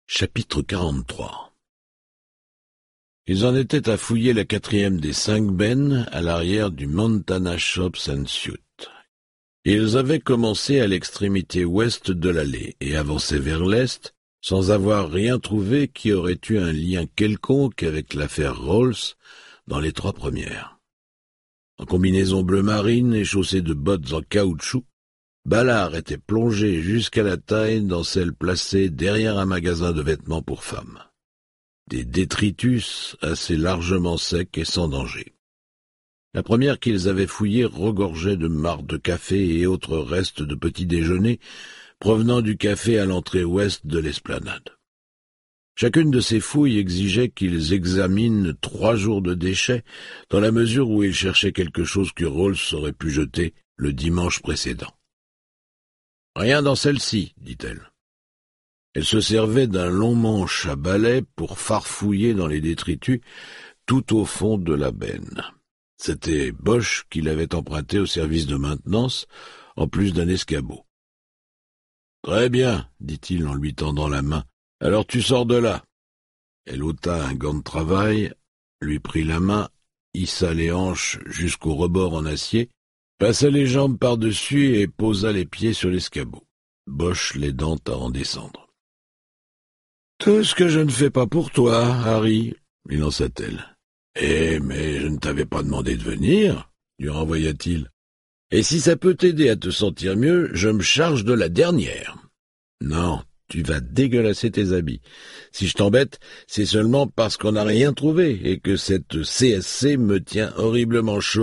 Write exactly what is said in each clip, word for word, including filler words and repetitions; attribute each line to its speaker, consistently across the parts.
Speaker 1: Chapitre quarante-trois. Ils en étaient à fouiller la quatrième des cinq bennes à l'arrière du Montana Shops and Suits. Ils avaient commencé à l'extrémité ouest de l'allée et avançaient vers l'est, sans avoir rien trouvé qui aurait eu un lien quelconque avec l'affaire Rolls dans les trois premières. En combinaison bleu marine et chaussé de bottes en caoutchouc, Ballard était plongé jusqu'à la taille dans celle placée derrière un magasin de vêtements pour femmes. Des détritus assez largement secs et sans danger. La première qu'ils avaient fouillée regorgeait de marcs de café et autres restes de petit déjeuner provenant du café à l'entrée ouest de l'esplanade. Chacune de ces fouilles exigeait qu'ils examinent trois jours de déchets dans la mesure où ils cherchaient quelque chose que Rolls aurait pu jeter le dimanche précédent. « Rien dans celle-ci, dit-elle. » Elle se servait d'un long manche à balai pour farfouiller dans les détritus tout au fond de la benne. C'était Bosch qui l'avait emprunté au service de maintenance, en plus d'un escabeau. « Très bien, dit-il en lui tendant la main. « Alors tu sors de là. » Elle ôta un gant de travail, lui prit la main, hissa les hanches jusqu'au rebord en acier, passa les jambes par-dessus et posa les pieds sur l'escabeau, Bosch l'aidant à en descendre. « Tout ce que je ne fais pas pour toi, Harry, » lui lança-t-elle. « Eh, mais je ne t'avais pas demandé de venir, » lui renvoya-t-il. « Et si ça peut t'aider à te sentir mieux, je me charge de la dernière. »« Non, tu vas dégueulasser tes habits. Si je t'embête, c'est seulement parce qu'on n'a rien trouvé et que cette C S C me tient horriblement chaud. »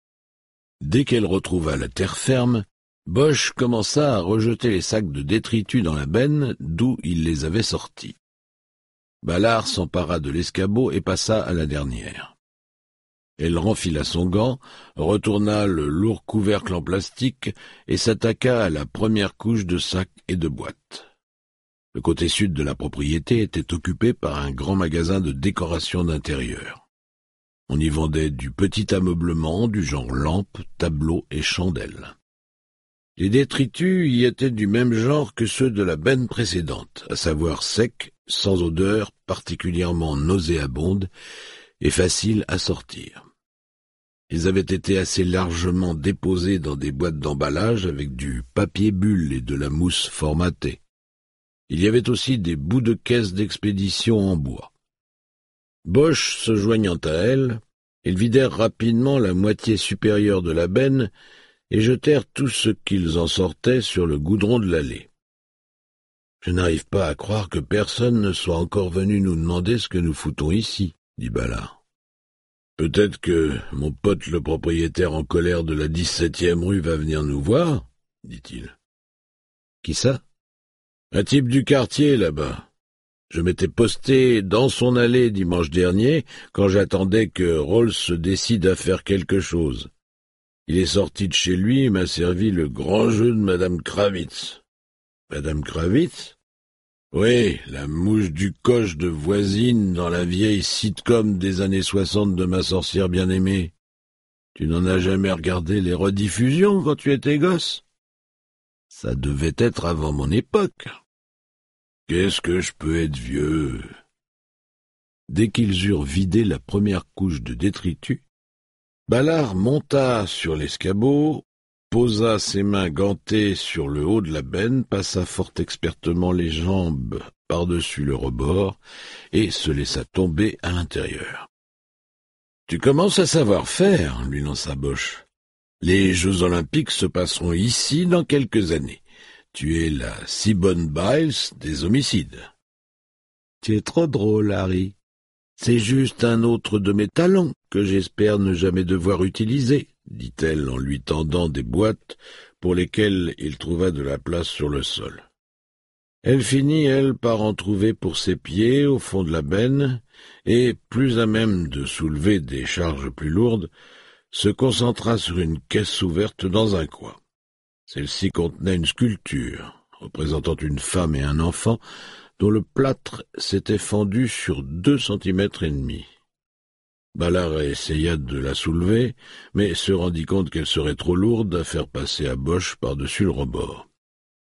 Speaker 1: Dès qu'elle retrouva la terre ferme, Bosch commença à rejeter les sacs de détritus dans la benne d'où il les avait sortis. Ballard s'empara de l'escabeau et passa à la dernière. Elle renfila son gant, retourna le lourd couvercle en plastique et s'attaqua à la première couche de sacs et de boîtes. Le côté sud de la propriété était occupé par un grand magasin de décoration d'intérieur. On y vendait du petit ameublement du genre lampes, tableaux et chandelles. Les détritus y étaient du même genre que ceux de la benne précédente, à savoir secs, sans odeur, particulièrement nauséabonde et faciles à sortir. Ils avaient été assez largement déposés dans des boîtes d'emballage avec du papier bulle et de la mousse formatée. Il y avait aussi des bouts de caisse d'expédition en bois. Bosch se joignant à elle, ils vidèrent rapidement la moitié supérieure de la benne et jetèrent tout ce qu'ils en sortaient sur le goudron de l'allée. « Je n'arrive pas à croire que personne ne soit encore venu nous demander ce que nous foutons ici, » dit Ballard. « Peut-être que mon pote le propriétaire en colère de la dix-septième rue va venir nous voir, » dit-il. « Qui ça ? » ?»« Un type du quartier, là-bas. Je m'étais posté dans son allée dimanche dernier quand j'attendais que Rolls se décide à faire quelque chose. Il est sorti de chez lui et m'a servi le grand jeu de Madame Kravitz. »« Madame Kravitz ? » ?»« Oui, la mouche du coche de voisine dans la vieille sitcom des années soixante de ma sorcière bien-aimée. Tu n'en as jamais regardé les rediffusions quand tu étais gosse ? Ça devait être avant mon époque. Qu'est-ce que je peux être vieux ?» Dès qu'ils eurent vidé la première couche de détritus, Ballard monta sur l'escabeau, posa ses mains gantées sur le haut de la benne, passa fort expertement les jambes par-dessus le rebord et se laissa tomber à l'intérieur. « Tu commences à savoir faire, » lui lança Bosch. « Les Jeux olympiques se passeront ici dans quelques années. Tu es la Simone Biles des homicides. »« Tu es trop drôle, Harry. C'est juste un autre de mes talents que j'espère ne jamais devoir utiliser, » dit-elle en lui tendant des boîtes pour lesquelles il trouva de la place sur le sol. Elle finit, elle, par en trouver pour ses pieds au fond de la benne, et, plus à même de soulever des charges plus lourdes, se concentra sur une caisse ouverte dans un coin. Celle-ci contenait une sculpture, représentant une femme et un enfant, dont le plâtre s'était fendu sur deux centimètres et demi. Ballard essaya de la soulever, mais se rendit compte qu'elle serait trop lourde à faire passer à Bosch par-dessus le rebord.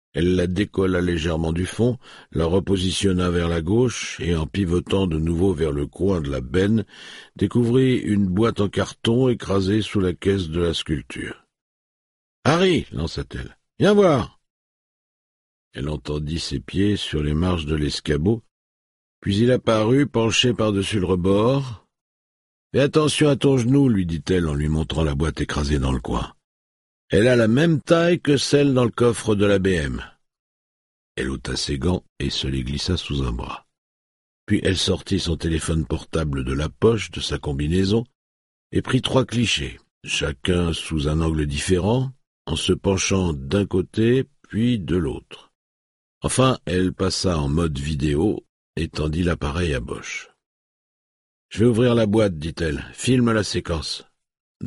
Speaker 1: Elle la décolla légèrement du fond, la repositionna vers la gauche, et en pivotant de nouveau vers le coin de la benne, découvrit une boîte en carton écrasée sous la caisse de la sculpture. « Harry !» lança-t-elle. « Viens voir !» Elle entendit ses pieds sur les marches de l'escabeau, puis il apparut, penché par-dessus le rebord. « Fais attention à ton genou, lui dit-elle en lui montrant la boîte écrasée dans le coin. Elle a la même taille que celle dans le coffre de la B M. Elle ôta ses gants et se les glissa sous un bras. Puis elle sortit son téléphone portable de la poche de sa combinaison et prit trois clichés, chacun sous un angle différent, en se penchant d'un côté puis de l'autre. Enfin, elle passa en mode vidéo et tendit l'appareil à Bosch. « Je vais ouvrir la boîte, dit-elle. Filme la séquence. »« D'accord. »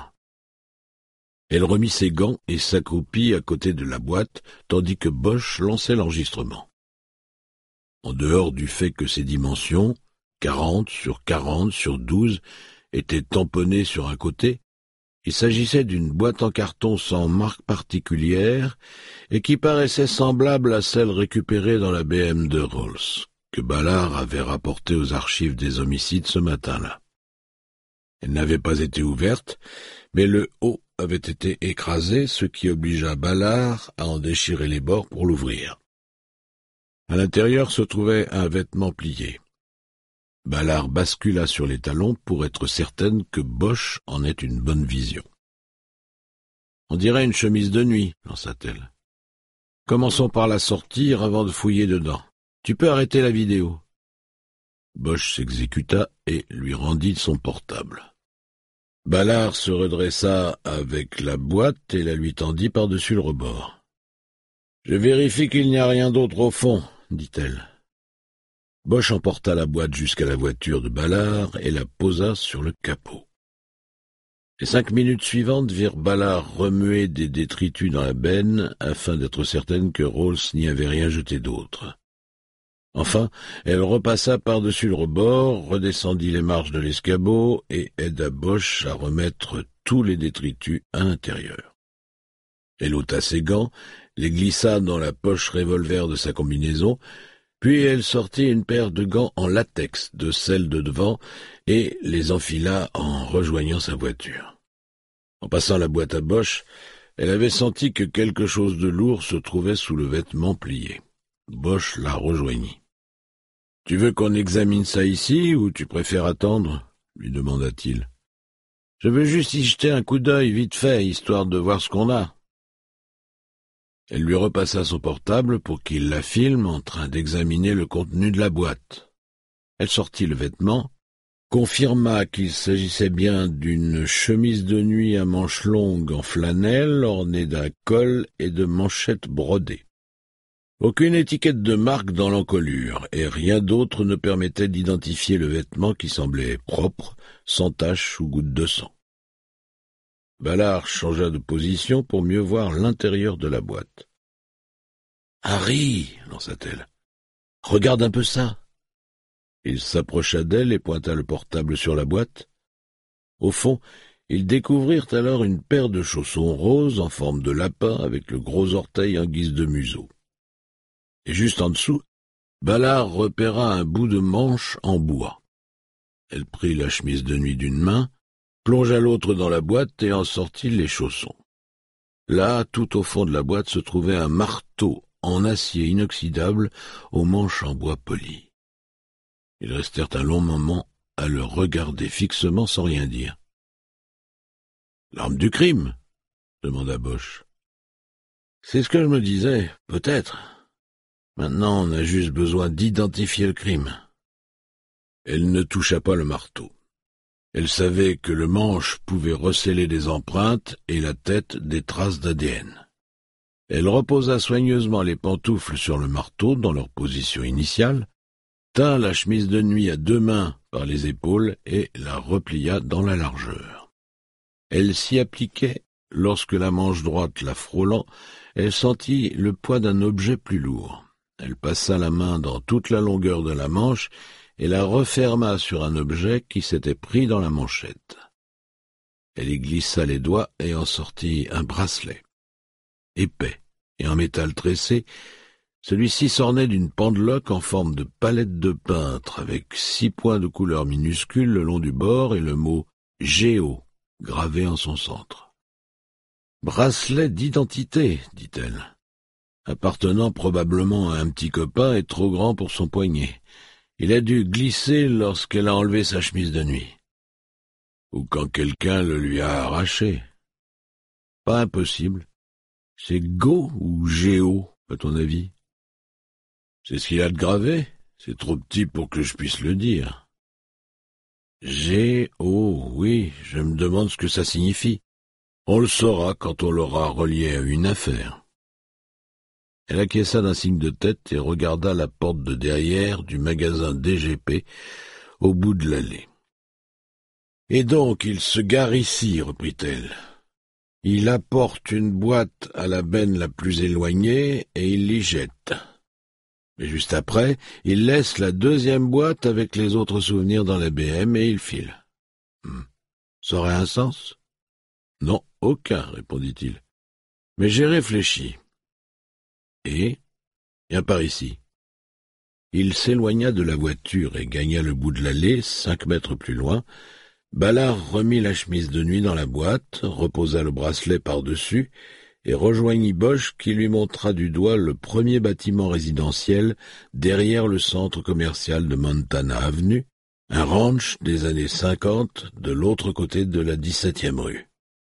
Speaker 1: Elle remit ses gants et s'accroupit à côté de la boîte, tandis que Bosch lançait l'enregistrement. En dehors du fait que ses dimensions, quarante sur quarante sur douze, étaient tamponnées sur un côté, il s'agissait d'une boîte en carton sans marque particulière et qui paraissait semblable à celle récupérée dans la B M de Rolls, que Ballard avait rapportée aux archives des homicides ce matin-là. Elle n'avait pas été ouverte, mais le haut avait été écrasé, ce qui obligea Ballard à en déchirer les bords pour l'ouvrir. À l'intérieur se trouvait un vêtement plié. Ballard bascula sur les talons pour être certaine que Bosch en ait une bonne vision. « On dirait une chemise de nuit, » lança-t-elle. « Commençons par la sortir avant de fouiller dedans. Tu peux arrêter la vidéo. » Bosch s'exécuta et lui rendit son portable. Ballard se redressa avec la boîte et la lui tendit par-dessus le rebord. « Je vérifie qu'il n'y a rien d'autre au fond, » dit-elle. Bosch emporta la boîte jusqu'à la voiture de Ballard et la posa sur le capot. Les cinq minutes suivantes virent Ballard remuer des détritus dans la benne afin d'être certaine que Rolls n'y avait rien jeté d'autre. Enfin, elle repassa par-dessus le rebord, redescendit les marches de l'escabeau et aida Bosch à remettre tous les détritus à l'intérieur. Elle ôta ses gants, les glissa dans la poche revolver de sa combinaison, puis elle sortit une paire de gants en latex de celle de devant et les enfila en rejoignant sa voiture. En passant la boîte à Bosch, elle avait senti que quelque chose de lourd se trouvait sous le vêtement plié. Bosch la rejoignit. « Tu veux qu'on examine ça ici, ou tu préfères attendre ?» lui demanda-t-il. « Je veux juste y jeter un coup d'œil vite fait, histoire de voir ce qu'on a. » Elle lui repassa son portable pour qu'il la filme en train d'examiner le contenu de la boîte. Elle sortit le vêtement, confirma qu'il s'agissait bien d'une chemise de nuit à manches longues en flanelle ornée d'un col et de manchettes brodées. Aucune étiquette de marque dans l'encolure, et rien d'autre ne permettait d'identifier le vêtement qui semblait propre, sans tache ou goutte de sang. Ballard changea de position pour mieux voir l'intérieur de la boîte. « Harry !» lança-t-elle. « Regarde un peu ça !» Il s'approcha d'elle et pointa le portable sur la boîte. Au fond, ils découvrirent alors une paire de chaussons roses en forme de lapin avec le gros orteil en guise de museau. Et juste en dessous, Ballard repéra un bout de manche en bois. Elle prit la chemise de nuit d'une main, plongea l'autre dans la boîte et en sortit les chaussons. Là, tout au fond de la boîte, se trouvait un marteau en acier inoxydable aux manches en bois poli. Ils restèrent un long moment à le regarder fixement sans rien dire. « L'arme du crime ?» demanda Bosch. « C'est ce que je me disais, peut-être. Maintenant, on a juste besoin d'identifier le crime. » Elle ne toucha pas le marteau. Elle savait que le manche pouvait recéler des empreintes et la tête des traces d'A D N. Elle reposa soigneusement les pantoufles sur le marteau dans leur position initiale, tint la chemise de nuit à deux mains par les épaules et la replia dans la largeur. Elle s'y appliquait lorsque la manche droite la frôlant, elle sentit le poids d'un objet plus lourd. Elle passa la main dans toute la longueur de la manche et la referma sur un objet qui s'était pris dans la manchette. Elle y glissa les doigts et en sortit un bracelet, épais, et en métal tressé. Celui-ci s'ornait d'une pendeloque en forme de palette de peintre, avec six points de couleur minuscules le long du bord et le mot « Géo » gravé en son centre. « Bracelet d'identité, » dit-elle, appartenant probablement à un petit copain et trop grand pour son poignet. Il a dû glisser lorsqu'elle a enlevé sa chemise de nuit. Ou quand quelqu'un le lui a arraché. Pas impossible. C'est Go ou Géo, à ton avis? C'est ce qu'il a de gravé. C'est trop petit pour que je puisse le dire. Géo, oui, je me demande ce que ça signifie. On le saura quand on l'aura relié à une affaire. Elle acquiesça d'un signe de tête et regarda la porte de derrière du magasin D G P au bout de l'allée. « Et donc, il se gare ici, reprit-elle. Il apporte une boîte à la benne la plus éloignée et il l'y jette. Mais juste après, il laisse la deuxième boîte avec les autres souvenirs dans la B M et il file. Hmm. Ça aurait un sens? Non, aucun, répondit-il. Mais j'ai réfléchi. Et, viens par ici. Il s'éloigna de la voiture et gagna le bout de l'allée, cinq mètres plus loin. Ballard remit la chemise de nuit dans la boîte, reposa le bracelet par-dessus et rejoignit Bosch qui lui montra du doigt le premier bâtiment résidentiel derrière le centre commercial de Montana Avenue, un ranch des années cinquante de l'autre côté de la dix-septième rue.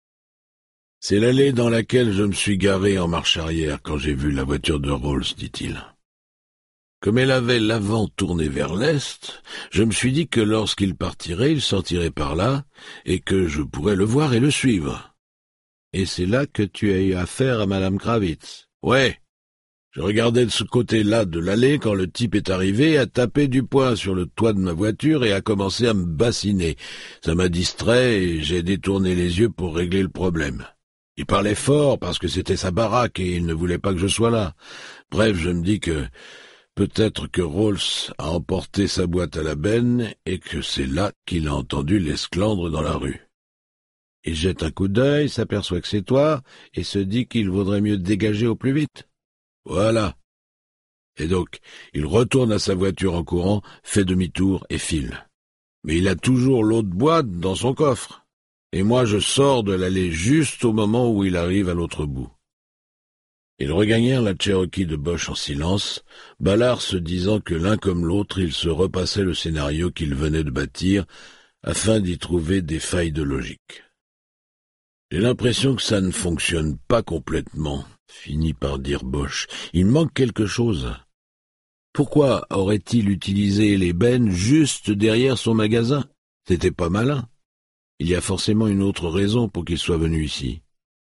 Speaker 1: « C'est l'allée dans laquelle je me suis garé en marche arrière quand j'ai vu la voiture de Rawls, dit-il. Comme elle avait l'avant tourné vers l'est, je me suis dit que lorsqu'il partirait, il sortirait par là, et que je pourrais le voir et le suivre. Et c'est là que tu as eu affaire à Madame Kravitz. Ouais. Je regardais de ce côté-là de l'allée quand le type est arrivé, a tapé du poing sur le toit de ma voiture et a commencé à me bassiner. Ça m'a distrait et j'ai détourné les yeux pour régler le problème. Il parlait fort parce que c'était sa baraque et il ne voulait pas que je sois là. Bref, je me dis que peut-être que Rawls a emporté sa boîte à la benne et que c'est là qu'il a entendu l'esclandre dans la rue. Il jette un coup d'œil, s'aperçoit que c'est toi et se dit qu'il vaudrait mieux dégager au plus vite. Voilà. Et donc, il retourne à sa voiture en courant, fait demi-tour et file. Mais il a toujours l'autre boîte dans son coffre. Et moi je sors de l'allée juste au moment où il arrive à l'autre bout. Ils regagnèrent la Cherokee de Bosch en silence, Ballard se disant que l'un comme l'autre, ils se repassaient le scénario qu'ils venaient de bâtir, afin d'y trouver des failles de logique. « J'ai l'impression que ça ne fonctionne pas complètement, » finit par dire Bosch. « Il manque quelque chose. Pourquoi aurait-il utilisé les bennes juste derrière son magasin? C'était pas malin. Il y a forcément une autre raison pour qu'il soit venu ici. »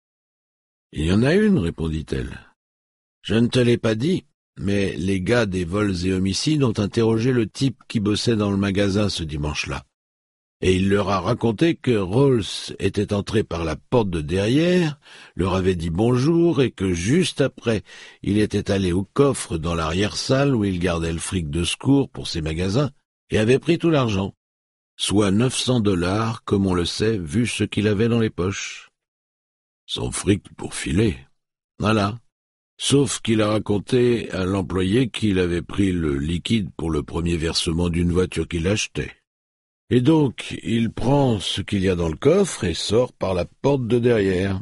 Speaker 1: « Il y en a une, répondit-elle. Je ne te l'ai pas dit, mais les gars des vols et homicides ont interrogé le type qui bossait dans le magasin ce dimanche-là. Et il leur a raconté que Rawls était entré par la porte de derrière, leur avait dit bonjour et que juste après, il était allé au coffre dans l'arrière-salle où il gardait le fric de secours pour ses magasins et avait pris tout l'argent, soit neuf cents dollars, comme on le sait, vu ce qu'il avait dans les poches. Son fric pour filer. Voilà. Sauf qu'il a raconté à l'employé qu'il avait pris le liquide pour le premier versement d'une voiture qu'il achetait. Et donc, il prend ce qu'il y a dans le coffre et sort par la porte de derrière.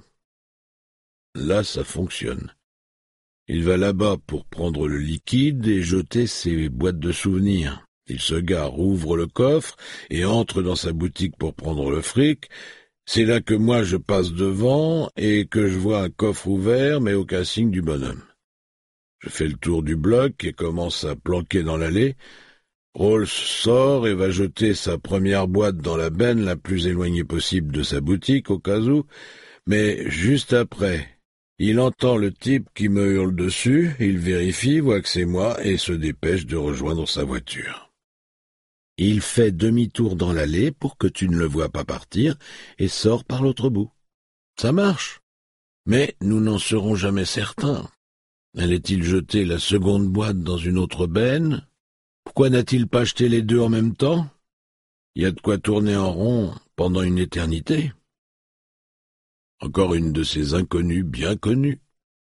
Speaker 1: Là, ça fonctionne. Il va là-bas pour prendre le liquide et jeter ses boîtes de souvenirs. Il se gare, ouvre le coffre et entre dans sa boutique pour prendre le fric. C'est là que moi je passe devant et que je vois un coffre ouvert mais aucun signe du bonhomme. Je fais le tour du bloc et commence à planquer dans l'allée. Rawls sort et va jeter sa première boîte dans la benne la plus éloignée possible de sa boutique au cas où, mais juste après, il entend le type qui me hurle dessus, il vérifie, voit que c'est moi et se dépêche de rejoindre sa voiture. Il fait demi-tour dans l'allée pour que tu ne le vois pas partir et sort par l'autre bout. Ça marche. Mais nous n'en serons jamais certains. Allait-il jeter la seconde boîte dans une autre benne? Pourquoi n'a-t-il pas jeté les deux en même temps? Il y a de quoi tourner en rond pendant une éternité. Encore une de ces inconnues bien connues.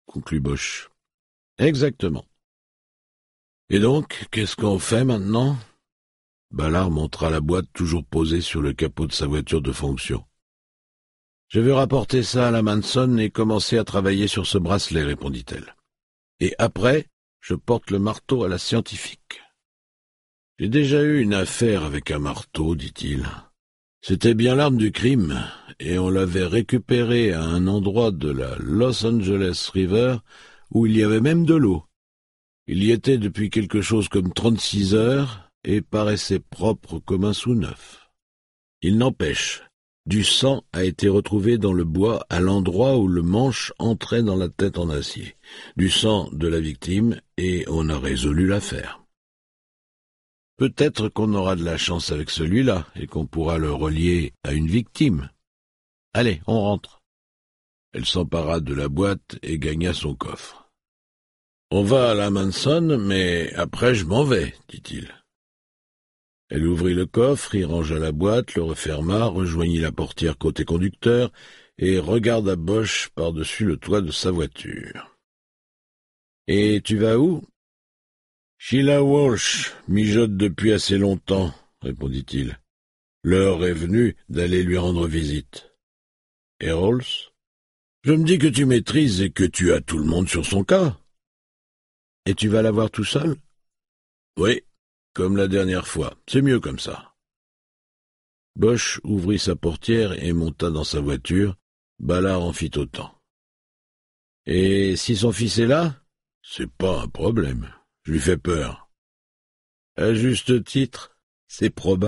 Speaker 1: conclut Bosch. Exactement. Et donc, qu'est-ce qu'on fait maintenant? Ballard montra la boîte toujours posée sur le capot de sa voiture de fonction. Je vais rapporter ça à la Manson et commencer à travailler sur ce bracelet, répondit-elle. Et après, je porte le marteau à la scientifique. J'ai déjà eu une affaire avec un marteau, dit-il. C'était bien l'arme du crime, et on l'avait récupéré à un endroit de la Los Angeles River où il y avait même de l'eau. Il y était depuis quelque chose comme trente-six heures et paraissait propre comme un sous-neuf. Il n'empêche, du sang a été retrouvé dans le bois à l'endroit où le manche entrait dans la tête en acier. Du sang de la victime, et on a résolu l'affaire. Peut-être qu'on aura de la chance avec celui-là, et qu'on pourra le relier à une victime. Allez, on rentre. Elle s'empara de la boîte et gagna son coffre. On va à la Manson, mais après je m'en vais, dit-il. Elle ouvrit le coffre, y rangea la boîte, le referma, rejoignit la portière côté conducteur et regarda Bosch par-dessus le toit de sa voiture. « Et tu vas où ?»« Sheila Walsh mijote depuis assez longtemps, » répondit-il. « L'heure est venue d'aller lui rendre visite. »« Et Rawls ? Je me dis que tu maîtrises et que tu as tout le monde sur son cas. »« Et tu vas la voir tout seul ?»« Oui. Comme la dernière fois, c'est mieux comme ça. » Bosch ouvrit sa portière et monta dans sa voiture. Ballard en fit autant. « Et si son fils est là ? » ?»« C'est pas un problème. Je lui fais peur. » « À juste titre, c'est probable. »